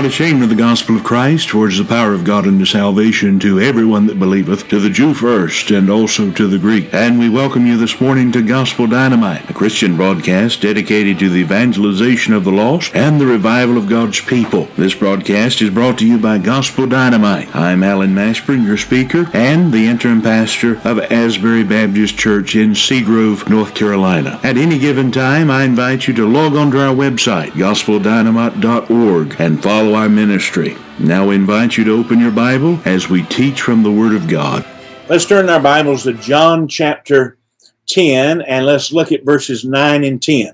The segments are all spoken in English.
not ashamed of the gospel of Christ, for it is the power of God unto salvation to everyone that believeth, to the Jew first, and also to the Greek. And we welcome you this morning to Gospel Dynamite, a Christian broadcast dedicated to the evangelization of the lost and the revival of God's people. This broadcast is brought to you by Gospel Dynamite. I'm Alan Mashburn, your speaker, and the interim pastor of Asbury Baptist Church in Seagrove, North Carolina. At any given time, I invite you to log on to our website, gospeldynamite.org, and follow our ministry. Now I invite you to open your Bible as we teach from the Word of God. Let's turn our Bibles to John chapter 10, and let's look at verses 9 and 10.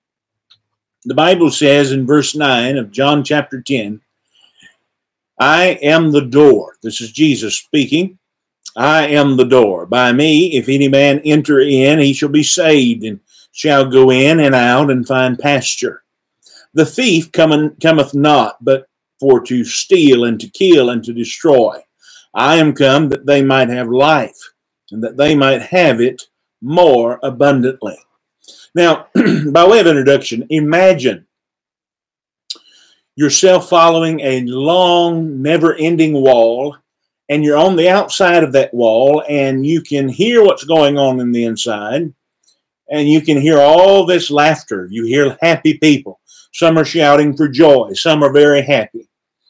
The Bible says in verse 9 of John chapter 10, I am the door. This is Jesus speaking. I am the door. By me, if any man enter in, he shall be saved, and shall go in and out and find pasture. The thief cometh not, but for to steal and to kill and to destroy. I am come that they might have life, and that they might have it more abundantly. Now, by way of introduction, imagine yourself following a long, never-ending wall, and you're on the outside of that wall, and you can hear what's going on in the inside, and you can hear all this laughter. You hear happy people. Some are shouting for joy. Some are very happy.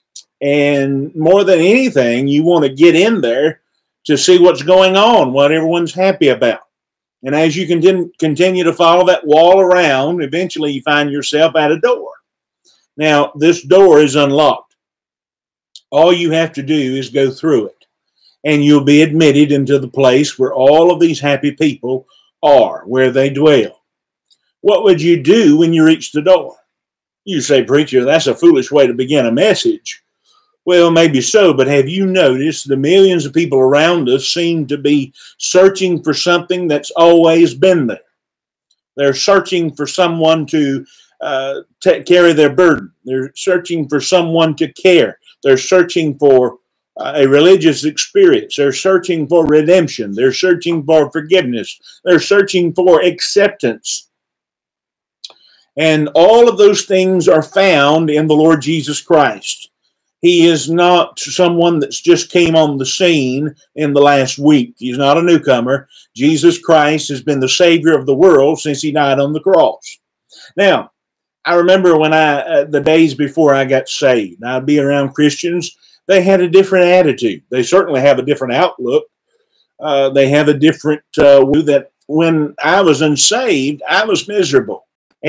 And more than anything, you want to get in there to see what's going on, what everyone's happy about. And as you continue to follow that wall around, eventually you find yourself at a door. Now, this door is unlocked. All you have to do is go through it, and you'll be admitted into the place where all of these happy people are, where they dwell. What would you do when you reach the door? You say, preacher, that's a foolish way to begin a message. Well, maybe so, but have you noticed the millions of people around us seem to be searching for something that's always been there? They're searching for someone to carry their burden. They're searching for someone to care. They're searching for a religious experience. They're searching for redemption. They're searching for forgiveness. They're searching for acceptance. And all of those things are found in the Lord Jesus Christ. He is not someone that's just came on the scene in the last week. He's not a newcomer. Jesus Christ has been the Savior of the world since he died on the cross. Now, I remember when the days before I got saved, I'd be around Christians. They had a different attitude. They certainly have a different outlook. They have a different view that when I was unsaved, I was miserable.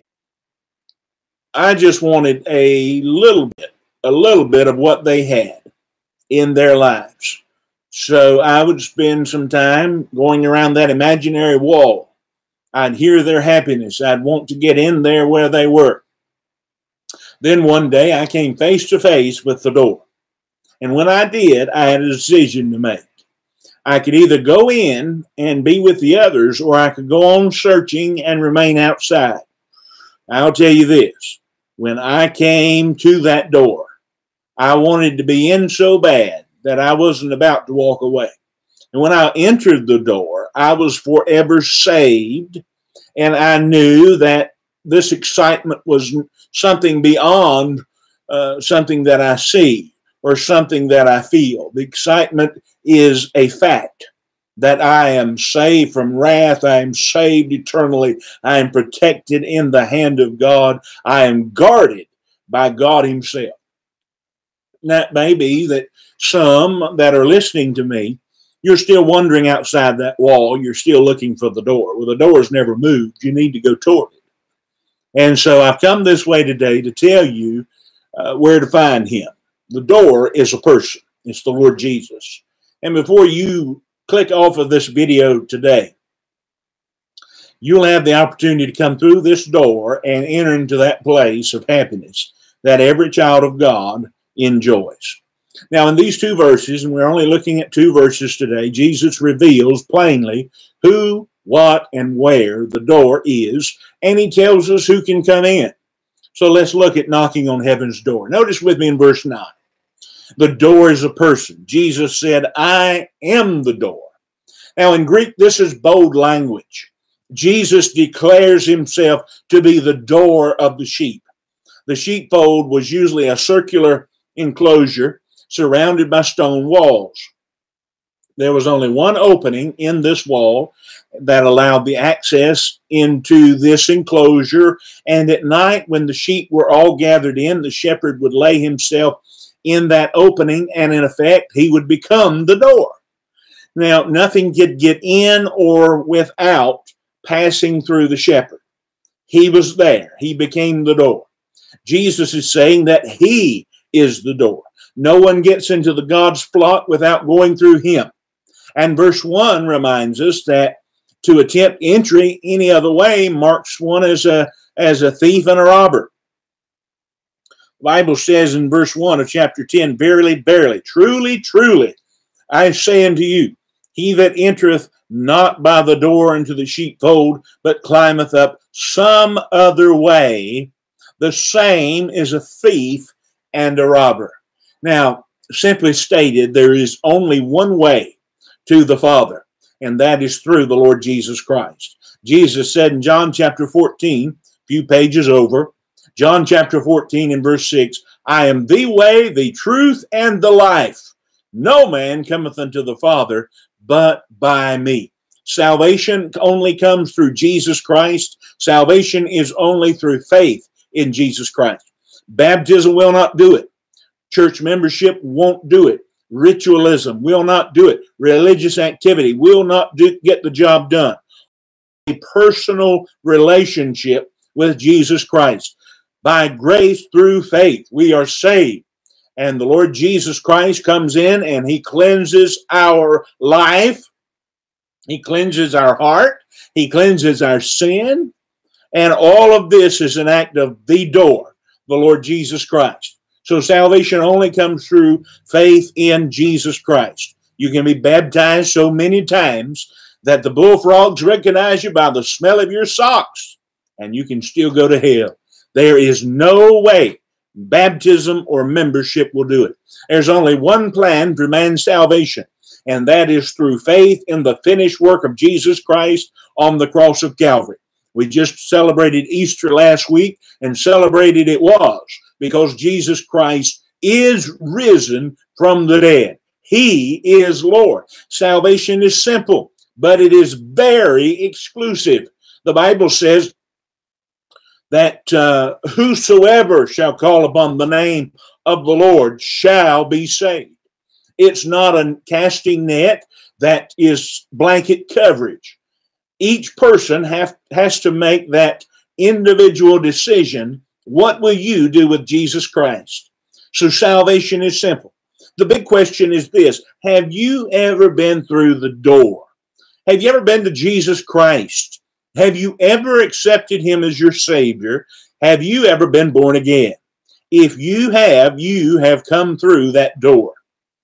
I just wanted a little bit of what they had in their lives. So I would spend some time going around that imaginary wall. I'd hear their happiness. I'd want to get in there where they were. Then one day I came face to face with the door. And when I did, I had a decision to make. I could either go in and be with the others, or I could go on searching and remain outside. I'll tell you this. When I came to that door, I wanted to be in so bad that I wasn't about to walk away. And when I entered the door, I was forever saved, and I knew that this excitement was something beyond something that I see or something that I feel. The excitement is a fact that I am saved from wrath. I am saved eternally. I am protected in the hand of God. I am guarded by God himself. That may be that some that are listening to me, you're still wandering outside that wall. You're still looking for the door. Well, the door's never moved. You need to go toward it. And so I've come this way today to tell you where to find him. The door is a person. It's the Lord Jesus. And before you click off of this video today, you'll have the opportunity to come through this door and enter into that place of happiness that every child of God enjoys. Now, in these two verses, and we're only looking at two verses today, Jesus reveals plainly who, what, and where the door is, and he tells us who can come in. So let's look at knocking on heaven's door. Notice with me in verse 9. The door is a person. Jesus said, I am the door. Now, in Greek, this is bold language. Jesus declares himself to be the door of the sheep. The sheepfold was usually a circular enclosure surrounded by stone walls. There was only one opening in this wall that allowed the access into this enclosure. And at night, when the sheep were all gathered in, the shepherd would lay himself in that opening, and in effect, he would become the door. Now, nothing could get in or without passing through the shepherd. He was there. He became the door. Jesus is saying that he is the door. No one gets into the God's flock without going through him. And verse 1 reminds us that to attempt entry any other way marks one as a thief and a robber. The Bible says in verse 1 of chapter 10, "Verily, verily, truly, truly, I say unto you, he that entereth not by the door into the sheepfold, but climbeth up some other way, the same is a thief and a robber." Now, simply stated, there is only one way to the Father, and that is through the Lord Jesus Christ. Jesus said in John chapter 14, a few pages over, John chapter 14 and verse 6, "I am the way, the truth, and the life. No man cometh unto the Father but by me." Salvation only comes through Jesus Christ. Salvation is only through faith in Jesus Christ. Baptism will not do it. Church membership won't do it. Ritualism will not do it. Religious activity will not get the job done. A personal relationship with Jesus Christ. By grace through faith, we are saved. And the Lord Jesus Christ comes in and he cleanses our life. He cleanses our heart. He cleanses our sin. And all of this is an act of the door, the Lord Jesus Christ. So salvation only comes through faith in Jesus Christ. You can be baptized so many times that the bullfrogs recognize you by the smell of your socks, and you can still go to hell. There is no way baptism or membership will do it. There's only one plan for man's salvation, and that is through faith in the finished work of Jesus Christ on the cross of Calvary. We just celebrated Easter last week, and celebrated it was because Jesus Christ is risen from the dead. He is Lord. Salvation is simple, but it is very exclusive. The Bible says that whosoever shall call upon the name of the Lord shall be saved. It's not a casting net that is blanket coverage. Each person has to make that individual decision. What will you do with Jesus Christ? So salvation is simple. The big question is this: have you ever been through the door? Have you ever been to Jesus Christ? Have you ever accepted him as your Savior? Have you ever been born again? If you have come through that door.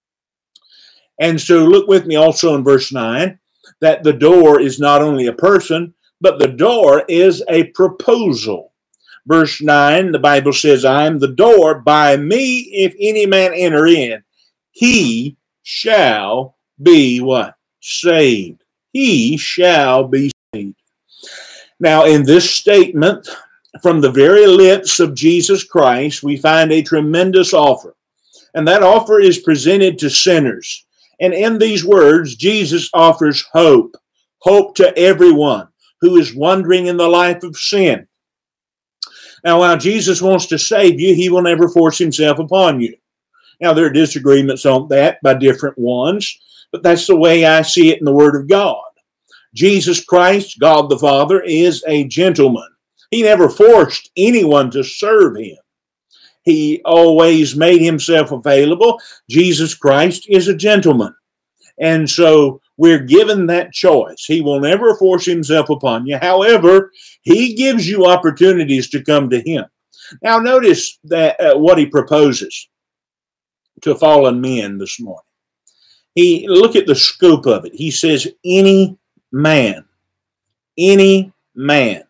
And so look with me also in verse 9, that the door is not only a person, but the door is a proposal. Verse 9, the Bible says, "I am the door. By me, if any man enter in, he shall be" what? Saved. He shall be saved. Now, in this statement, from the very lips of Jesus Christ, we find a tremendous offer. And that offer is presented to sinners. And in these words, Jesus offers hope. Hope to everyone who is wandering in the life of sin. Now, while Jesus wants to save you, he will never force himself upon you. Now, there are disagreements on that by different ones, but that's the way I see it in the Word of God. Jesus Christ, God the Father, is a gentleman. He never forced anyone to serve him. He always made himself available. Jesus Christ is a gentleman. And so we're given that choice. He will never force himself upon you. However, he gives you opportunities to come to him. Now notice that what he proposes to fallen men this morning. Look at the scope of it. He says, any man. Any man.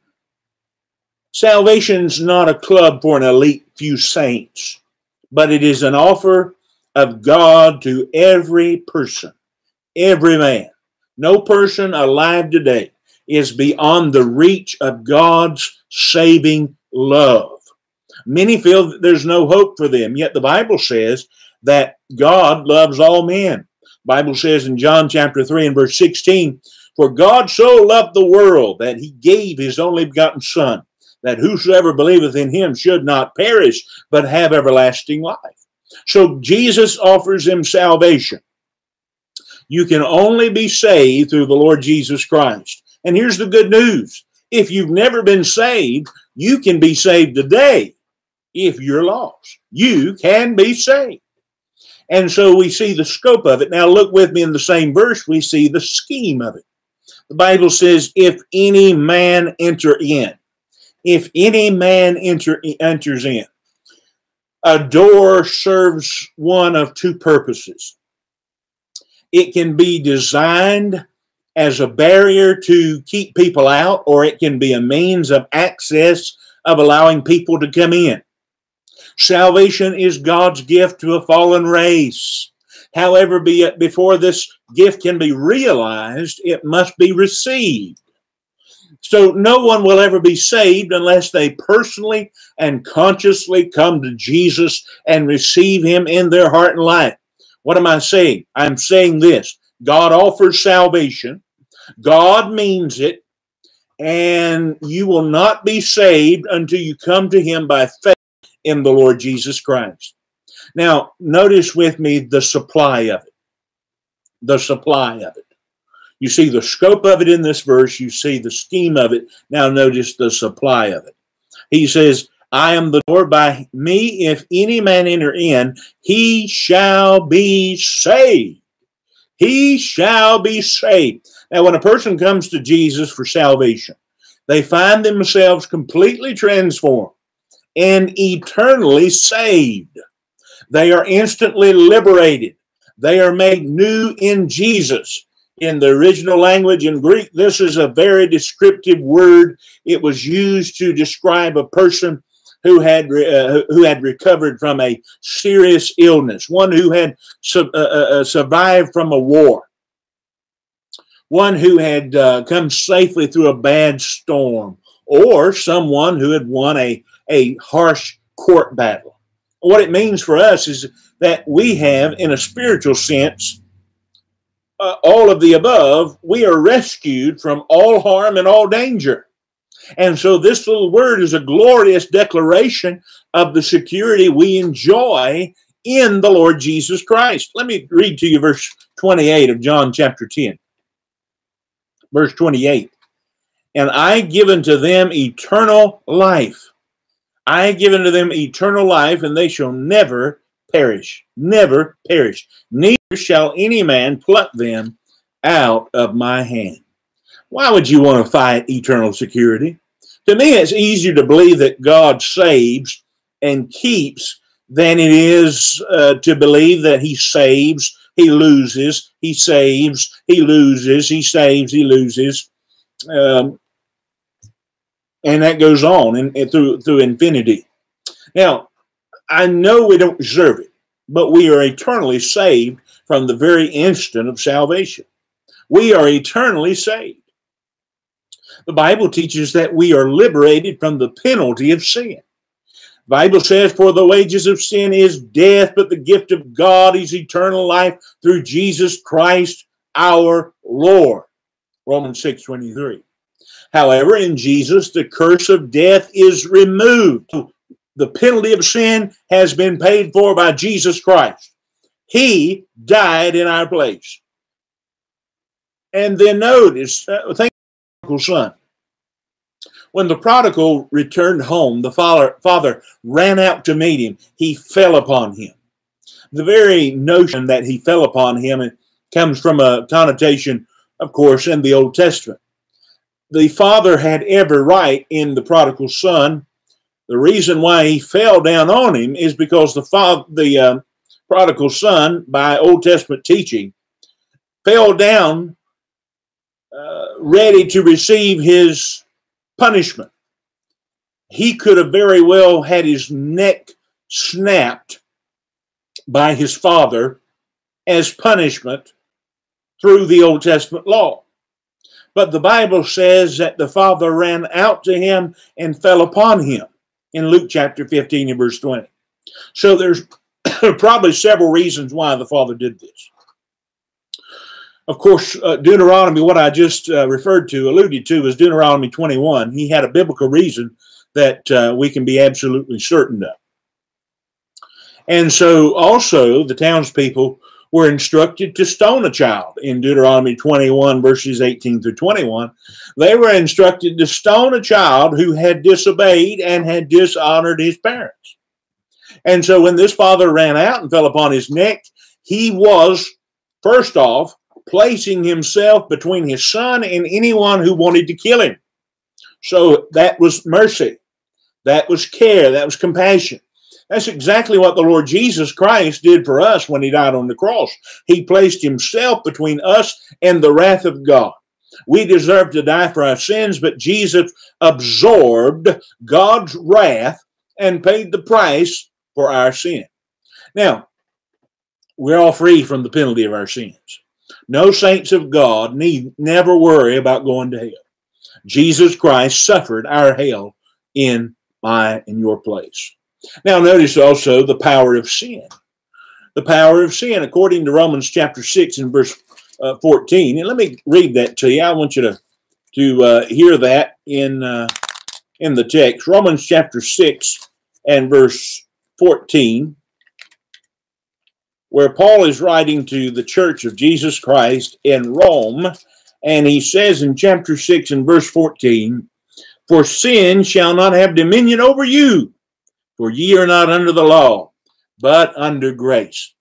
Salvation's not a club for an elite few saints, but it is an offer of God to every person, every man. No person alive today is beyond the reach of God's saving love. Many feel that there's no hope for them, yet the Bible says that God loves all men. The Bible says in John chapter 3 and verse 16, "For God so loved the world that he gave his only begotten Son, that whosoever believeth in him should not perish, but have everlasting life." So Jesus offers them salvation. You can only be saved through the Lord Jesus Christ. And here's the good news. If you've never been saved, you can be saved today. If you're lost, you can be saved. And so we see the scope of it. Now look with me in the same verse, we see the scheme of it. The Bible says, if any man enter in. If any man enters in. A door serves one of two purposes. It can be designed as a barrier to keep people out, or it can be a means of access of allowing people to come in. Salvation is God's gift to a fallen race. However, before this gift can be realized, it must be received. So no one will ever be saved unless they personally and consciously come to Jesus and receive him in their heart and life. What am I saying? I'm saying this. God offers salvation. God means it. And you will not be saved until you come to him by faith in the Lord Jesus Christ. Now, notice with me the supply of it. The supply of it. You see the scope of it in this verse. You see the scheme of it. Now notice the supply of it. He says, I am the door. By me, if any man enter in, he shall be saved. He shall be saved. Now, when a person comes to Jesus for salvation, they find themselves completely transformed and eternally saved. They are instantly liberated. They are made new in Jesus. In the original language in Greek, this is a very descriptive word. It was used to describe a person who had recovered from a serious illness, one who had survived from a war, one who had come safely through a bad storm, or someone who had won a harsh court battle. What it means for us is that we have, in a spiritual sense, all of the above. We are rescued from all harm and all danger. And so this little word is a glorious declaration of the security we enjoy in the Lord Jesus Christ. Let me read to you verse 28 of John chapter 10. Verse 28. And I give unto them eternal life. I give unto them eternal life, and they shall never perish. Never perish. Neither shall any man pluck them out of my hand. Why would you want to fight eternal security? To me, it's easier to believe that God saves and keeps than it is to believe that he saves, he loses, he saves, he loses, he saves, he loses. And that goes on through infinity. Now, I know we don't deserve it, but we are eternally saved from the very instant of salvation. We are eternally saved. The Bible teaches that we are liberated from the penalty of sin. The Bible says, for the wages of sin is death, but the gift of God is eternal life through Jesus Christ our Lord. Romans 6:23. However, in Jesus, the curse of death is removed. The penalty of sin has been paid for by Jesus Christ. He died in our place. And then notice, think of the prodigal son. When the prodigal returned home, the father ran out to meet him. He fell upon him. The very notion that he fell upon him comes from a connotation, of course, in the Old Testament. The father had every right in the prodigal son. The reason why he fell down on him is because the prodigal son, by Old Testament teaching, fell down ready to receive his punishment. He could have very well had his neck snapped by his father as punishment through the Old Testament law. But the Bible says that the father ran out to him and fell upon him. in Luke chapter 15 and verse 20. So there's probably several reasons why the Father did this. Of course, Deuteronomy, what I just alluded to, is Deuteronomy 21. He had a biblical reason that we can be absolutely certain of. And so also the townspeople were instructed to stone a child. In Deuteronomy 21, verses 18 through 21, they were instructed to stone a child who had disobeyed and had dishonored his parents. And so when this father ran out and fell upon his neck, he was, first off, placing himself between his son and anyone who wanted to kill him. So that was mercy. That was care. That was compassion. That's exactly what the Lord Jesus Christ did for us when he died on the cross. He placed himself between us and the wrath of God. We deserve to die for our sins, but Jesus absorbed God's wrath and paid the price for our sin. Now, we're all free from the penalty of our sins. No saints of God need never worry about going to hell. Jesus Christ suffered our hell in my and your place. Now notice also the power of sin. The power of sin, according to Romans chapter 6 and verse 14. And let me read that to you. I want you to hear that in the text. Romans chapter 6 and verse 14, where Paul is writing to the church of Jesus Christ in Rome, and he says in chapter 6 and verse 14, "For sin shall not have dominion over you, for ye are not under the law, but under grace."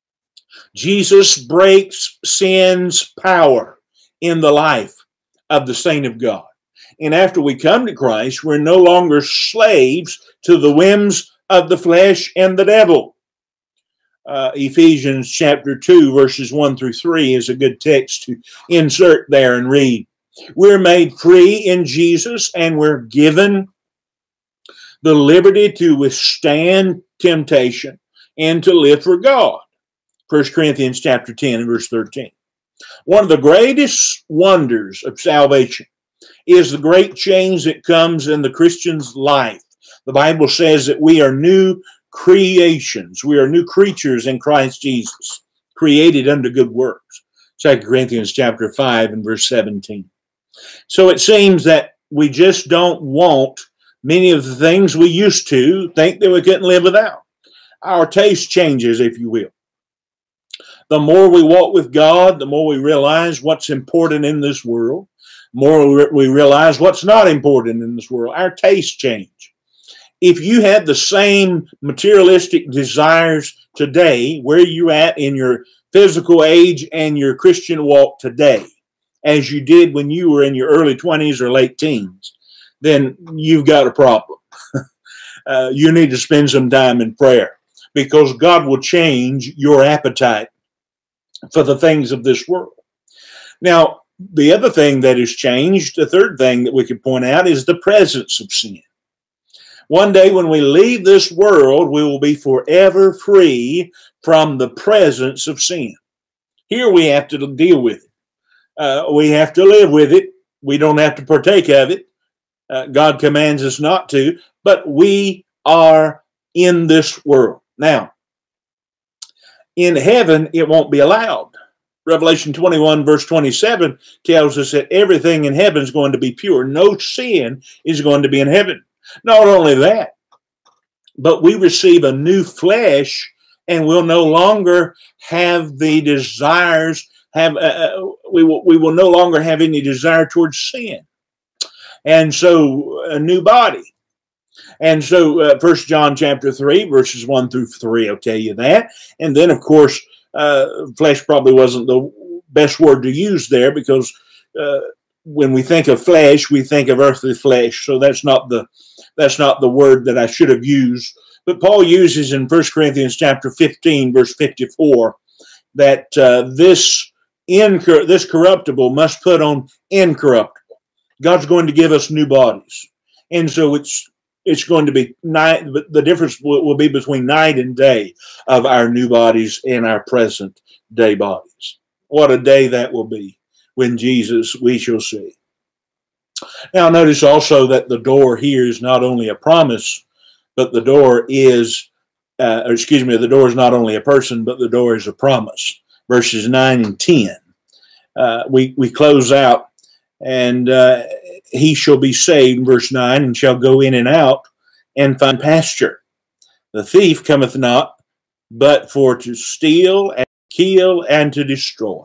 Jesus breaks sin's power in the life of the saint of God. And after we come to Christ, we're no longer slaves to the whims of the flesh and the devil. Ephesians chapter 2, verses 1 through 3 is a good text to insert there and read. We're made free in Jesus, and we're given the liberty to withstand temptation and to live for God. 1 Corinthians chapter 10 and verse 13. One of the greatest wonders of salvation is the great change that comes in the Christian's life. The Bible says that we are new creations. We are new creatures in Christ Jesus, created unto good works. 2 Corinthians chapter 5 and verse 17. So it seems that we just don't want many of the things we used to think that we couldn't live without. Our taste changes, if you will. The more we walk with God, the more we realize what's important in this world, the more we realize what's not important in this world. Our tastes change. If you had the same materialistic desires today, where you at in your physical age and your Christian walk today, as you did when you were in your early 20s or late teens, then you've got a problem. You need to spend some time in prayer, because God will change your appetite for the things of this world. Now, the other thing that has changed, the third thing that we could point out, is the presence of sin. One day when we leave this world, we will be forever free from the presence of sin. Here we have to deal with it. We have to live with it. We don't have to partake of it. God commands us not to, but we are in this world. Now, in heaven, it won't be allowed. Revelation 21 verse 27 tells us that everything in heaven is going to be pure. No sin is going to be in heaven. Not only that, but we receive a new flesh, and we'll no longer have the desires, we will no longer have any desire towards sin. And so a new body. And so 1 John chapter 3, verses 1 through 3 will tell you that. And then, of course, flesh probably wasn't the best word to use there, because when we think of flesh, we think of earthly flesh. So that's not the word that I should have used. But Paul uses in 1 Corinthians chapter 15, verse 54, that this corruptible must put on incorruptible. God's going to give us new bodies. And so it's going to be night, but the difference will be between night and day of our new bodies and our present day bodies. What a day that will be when Jesus we shall see. Now notice also that the door here is not only a promise but the door is, the door is not only a person, but the door is a promise. Verses 9 and 10. We close out, and he shall be saved, verse 9, and shall go in and out and find pasture. The thief cometh not, but for to steal and kill and to destroy.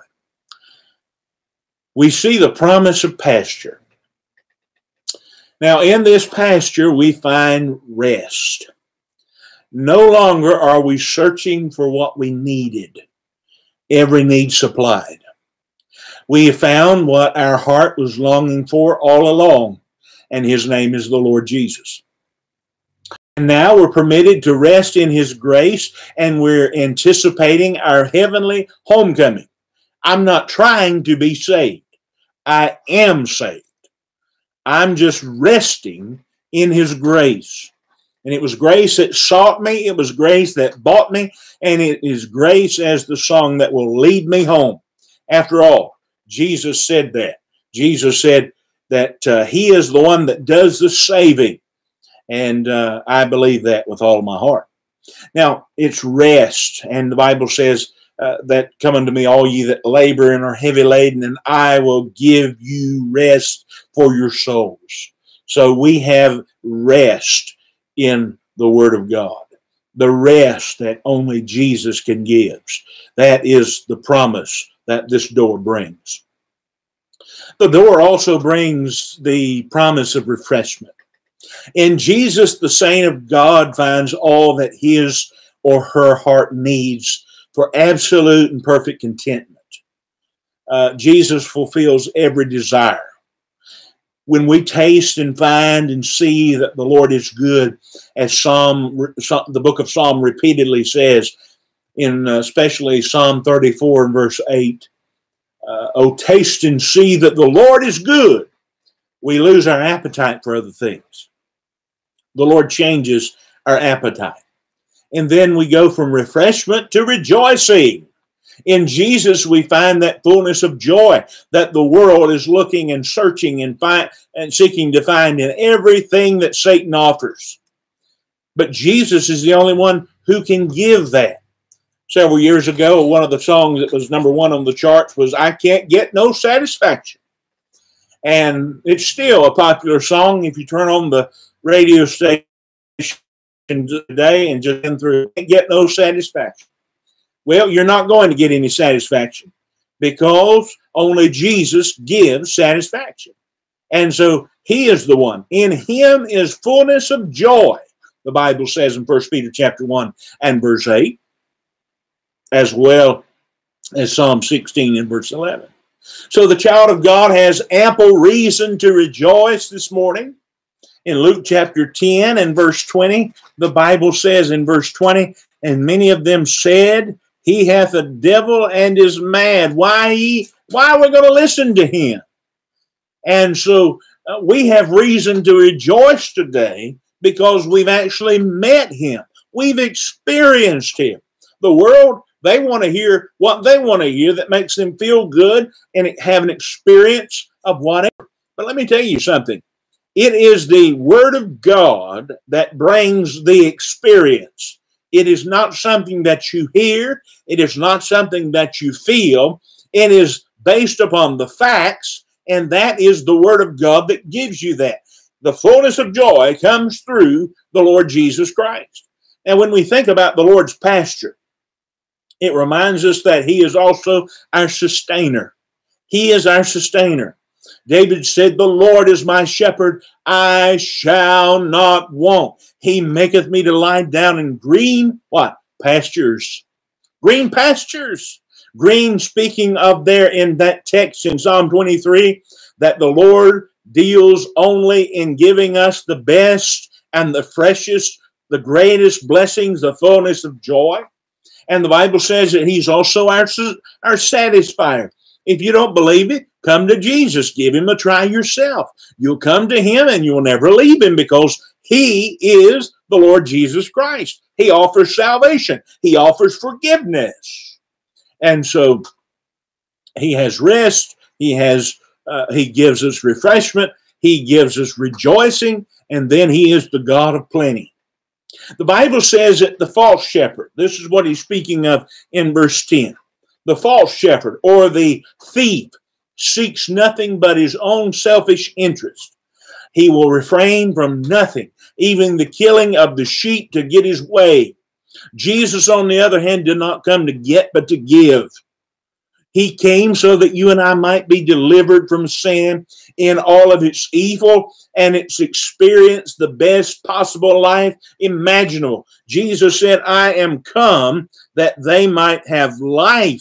We see the promise of pasture. Now, in this pasture, we find rest. No longer are we searching for what we needed. Every need supplied. We have found what our heart was longing for all along, and his name is the Lord Jesus. And now we're permitted to rest in his grace, and we're anticipating our heavenly homecoming. I'm not trying to be saved. I am saved. I'm just resting in his grace. And it was grace that sought me. It was grace that bought me. And it is grace as the song that will lead me home. After all, Jesus said that. Jesus said that he is the one that does the saving. And I believe that with all of my heart. Now, it's rest. And the Bible says that come unto me, all ye that labor and are heavy laden, and I will give you rest for your souls. So we have rest in the Word of God. The rest that only Jesus can give. That is the promise that this door brings. The door also brings the promise of refreshment. In Jesus, the saint of God finds all that his or her heart needs for absolute and perfect contentment. Jesus fulfills every desire. When we taste and find and see that the Lord is good, as the book of Psalm repeatedly says, in especially Psalm 34 and verse 8, "Oh, taste and see that the Lord is good," we lose our appetite for other things. The Lord changes our appetite. And then we go from refreshment to rejoicing. In Jesus, we find that fullness of joy that the world is looking and searching and seeking to find in everything that Satan offers. But Jesus is the only one who can give that. Several years ago, one of the songs that was number one on the charts was "I Can't Get No Satisfaction." And it's still a popular song. If you turn on the radio station today and just in through, "Can't Get No Satisfaction." Well, you're not going to get any satisfaction because only Jesus gives satisfaction. And so he is the one. In him is fullness of joy, the Bible says in 1 Peter chapter 1 and verse 8, as well as Psalm 16 and verse 11. So the child of God has ample reason to rejoice this morning. In Luke chapter 10 and verse 20, the Bible says in verse 20, "And many of them said, He hath a devil and is mad." Why are we going to listen to him? And so we have reason to rejoice today because we've actually met him. We've experienced him. The world, they want to hear what they want to hear that makes them feel good and have an experience of whatever. But let me tell you something. It is the Word of God that brings the experience. It is not something that you hear. It is not something that you feel. It is based upon the facts, and that is the Word of God that gives you that. The fullness of joy comes through the Lord Jesus Christ. And when we think about the Lord's pasture, it reminds us that he is also our sustainer. He is our sustainer. David said, "The Lord is my shepherd, I shall not want. He maketh me to lie down in green," what? Pastures. Green pastures. Green, speaking of there in that text in Psalm 23, that the Lord deals only in giving us the best and the freshest, the greatest blessings, the fullness of joy. And the Bible says that he's also our satisfier. If you don't believe it, come to Jesus. Give him a try yourself. You'll come to him and you'll never leave him because he is the Lord Jesus Christ. He offers salvation. He offers forgiveness. And so he has rest. He gives us refreshment. He gives us rejoicing. And then he is the God of plenty. The Bible says that the false shepherd, this is what he's speaking of in verse 10. The false shepherd or the thief seeks nothing but his own selfish interest. He will refrain from nothing, even the killing of the sheep to get his way. Jesus, on the other hand, did not come to get, but to give. He came so that you and I might be delivered from sin in all of its evil and its experience the best possible life imaginable. Jesus said, I am come that they might have life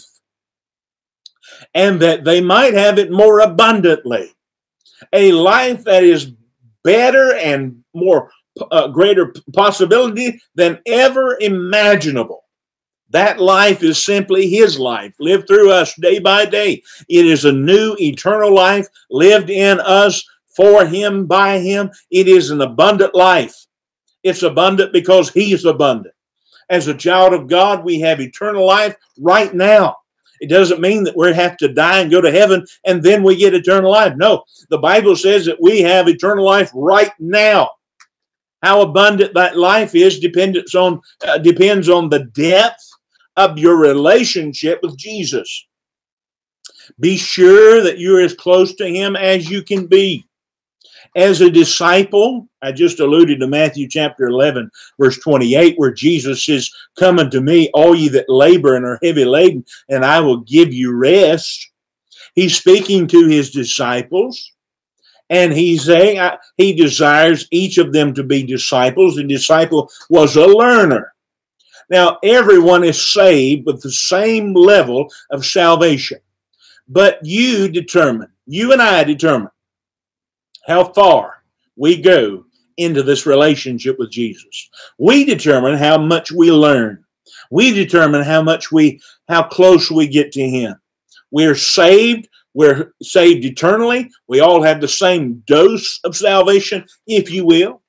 and that they might have it more abundantly. A life that is better and more greater possibility than ever imaginable. That life is simply his life, lived through us day by day. It is a new eternal life lived in us for him, by him. It is an abundant life. It's abundant because he is abundant. As a child of God, we have eternal life right now. It doesn't mean that we have to die and go to heaven and then we get eternal life. No, the Bible says that we have eternal life right now. How abundant that life is depends on the depth of your relationship with Jesus. Be sure that you're as close to him as you can be. As a disciple, I just alluded to Matthew chapter 11, verse 28, where Jesus says, come unto me, all ye that labor and are heavy laden, and I will give you rest. He's speaking to his disciples, and he's saying he desires each of them to be disciples. The disciple was a learner. Now, everyone is saved with the same level of salvation, but you and I determine how far we go into this relationship with Jesus. We determine how much we learn. We determine how close we get to him. We're saved eternally. We all have the same dose of salvation, if you will.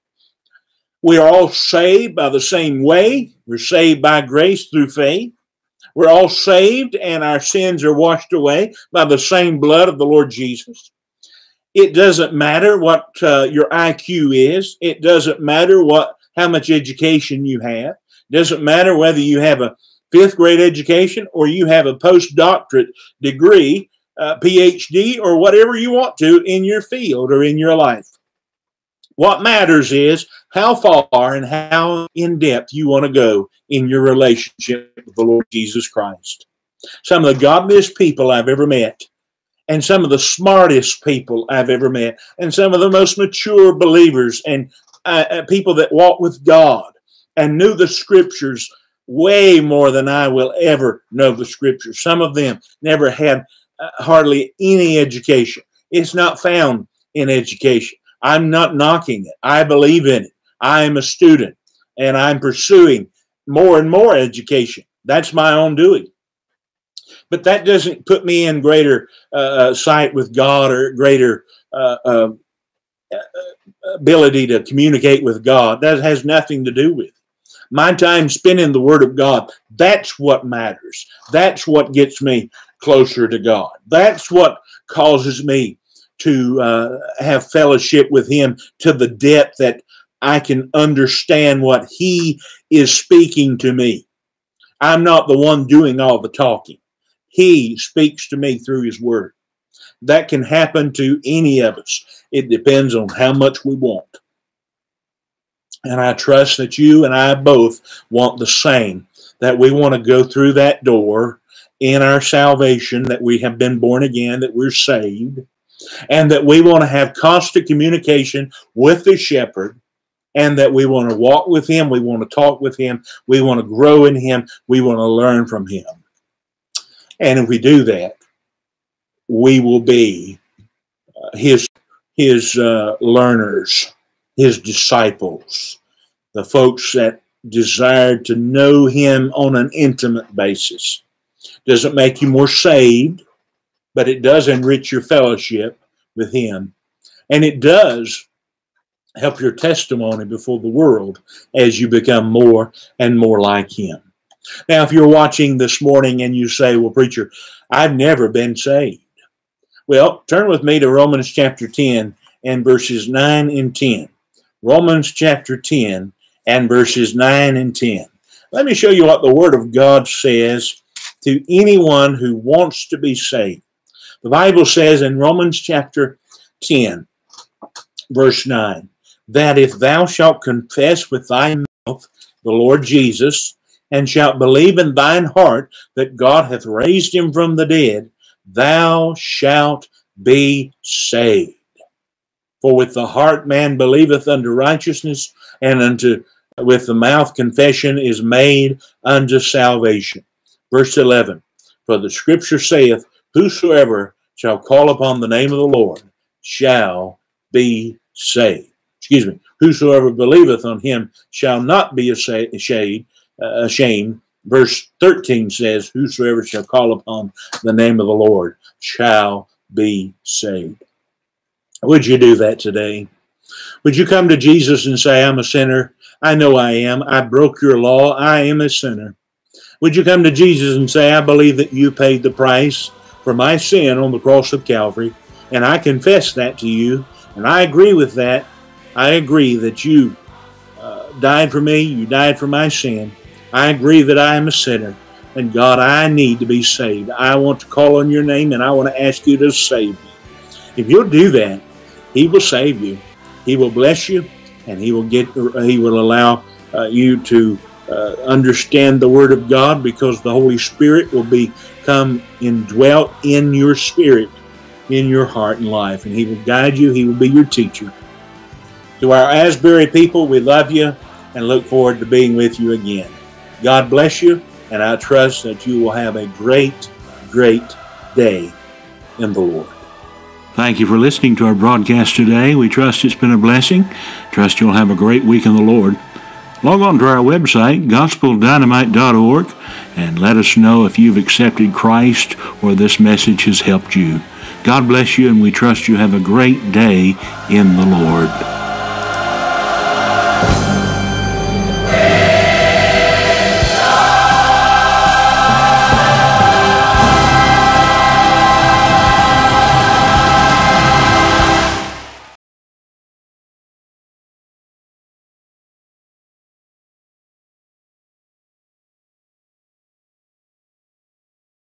We are all saved by the same way. We're saved by grace through faith. We're all saved and our sins are washed away by the same blood of the Lord Jesus. It doesn't matter what your IQ is. It doesn't matter how much education you have. It doesn't matter whether you have a 5th grade education or you have a postdoctorate degree, PhD, or whatever you want to in your field or in your life. What matters is how far and how in depth you want to go in your relationship with the Lord Jesus Christ. Some of the godliest people I've ever met, and some of the smartest people I've ever met, and some of the most mature believers and people that walk with God and knew the Scriptures way more than I will ever know the Scriptures. Some of them never had hardly any education. It's not found in education. I'm not knocking it. I believe in it. I am a student, and I'm pursuing more and more education. That's my own doing. But that doesn't put me in greater sight with God or greater ability to communicate with God. That has nothing to do with it. My time spent in the Word of God, that's what matters. That's what gets me closer to God. That's what causes me to have fellowship with him to the depth that I can understand what he is speaking to me. I'm not the one doing all the talking. He speaks to me through his word. That can happen to any of us. It depends on how much we want. And I trust that you and I both want the same, that we want to go through that door in our salvation, that we have been born again, that we're saved, and that we want to have constant communication with the shepherd, and that we want to walk with him, we want to talk with him, we want to grow in him, we want to learn from him. And if we do that, we will be his learners, his disciples, the folks that desire to know him on an intimate basis. Doesn't make you more saved, but it does enrich your fellowship with him. And it does help your testimony before the world as you become more and more like him. Now, if you're watching this morning and you say, well, preacher, I've never been saved. Well, turn with me to Romans chapter 10 and verses 9 and 10. Romans chapter 10 and verses 9 and 10. Let me show you what the Word of God says to anyone who wants to be saved. The Bible says in Romans chapter 10, verse 9, that if thou shalt confess with thy mouth the Lord Jesus, and shalt believe in thine heart that God hath raised him from the dead, thou shalt be saved. For with the heart man believeth unto righteousness, and with the mouth confession is made unto salvation. Verse 11, for the scripture saith, whosoever shall call upon the name of the Lord shall be saved. Whosoever believeth on him shall not be ashamed. Verse 13 says, whosoever shall call upon the name of the Lord shall be saved. Would you do that today? Would you come to Jesus and say, I'm a sinner. I know I am. I broke your law. I am a sinner. Would you come to Jesus and say, I believe that you paid the price for my sin on the cross of Calvary, and I confess that to you, and I agree with that. I agree that you died for me. You died for my sin. I agree that I am a sinner, and God, I need to be saved. I want to call on your name, and I want to ask you to save me. If you'll do that, he will save you. He will bless you, and he will allow you to understand the Word of God, because the Holy Spirit will become indwelt in your spirit, in your heart and life, and he will guide you. He will be your teacher. To our Asbury people, we love you and look forward to being with you again. God bless you, and I trust that you will have a great, great day in the Lord. Thank you for listening to our broadcast today. We trust it's been a blessing. Trust you'll have a great week in the Lord. Log on to our website, gospeldynamite.org, and let us know if you've accepted Christ or this message has helped you. God bless you, and we trust you have a great day in the Lord.